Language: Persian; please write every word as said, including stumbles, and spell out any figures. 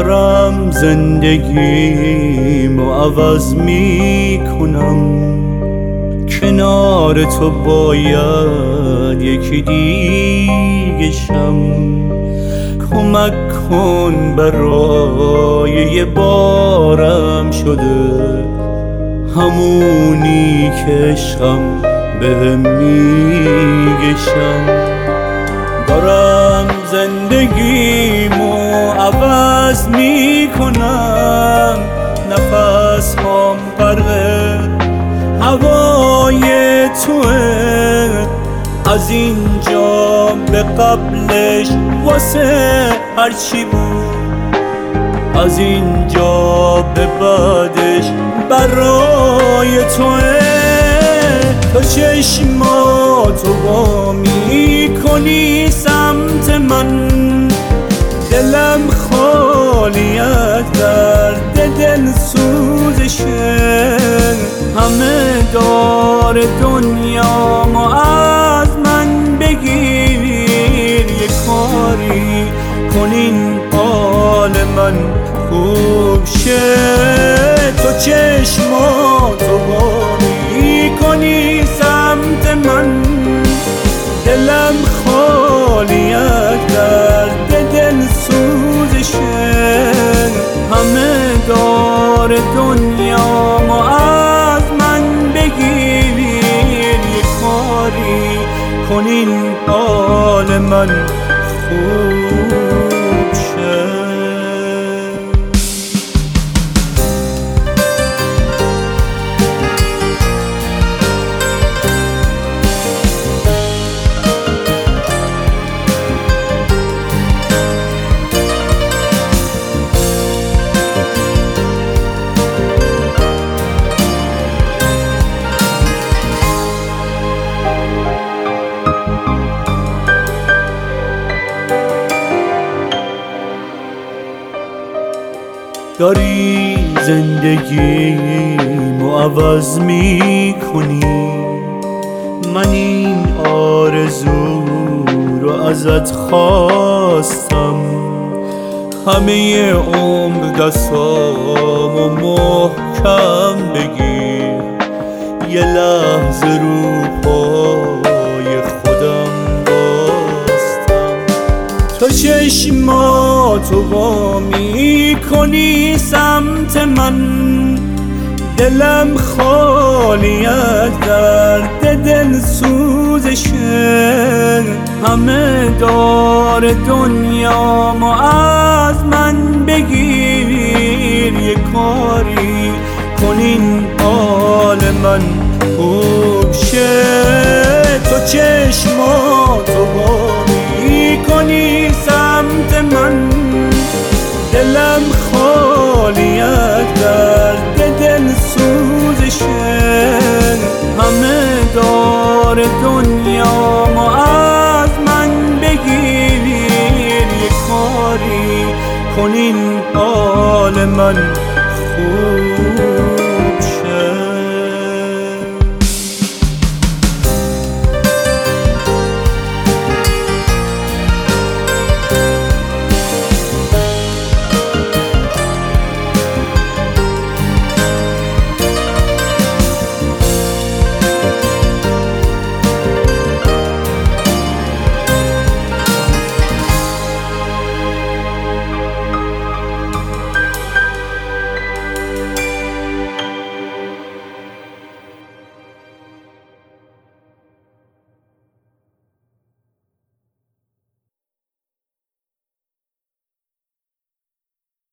دارم زندگیمو عوض میکنم، کنار تو باید یکی دیگه شم. کمک کن برای یه بارم شده، همونی که عشقم بهم میگه شم. دارم زندگیمو عوض میکنم، نفس هم غرق هوای توه. از اینجا به قبلش واسه هرچی بود، از اینجا به بعدش برای توه. تو چشماتو وا میکنی سمت من، دلم خالی از درد دل سوزشه. همه دار دنیامو از من بگیر، یه کاری کنین حال من خوب شه. تو چشماتو وا میکنی سمت من، دلم خالی از درد دل سوزشه. همه دار دنیامو از من بگیر، یه کاری کنین حال من خوب شه. داری زندگیمو عوض میکنی، من این آرزو رو ازت خواستم. همه عمر دستامو محکم بگیر، یه لحظه رو پای خودم باستم. تو چشماتو وا میکنی سمت من، دلم خالی از درد دل سوزشه. همه دار دنیامو از من بگیر، یه کاری کنین حال من خوب شه. تو چشماتو وا میکنی سمت من، دلم خالی از درد دل سوزشه. همه دار دنیامو از من بگیر، یه کاری کنین حال من خوب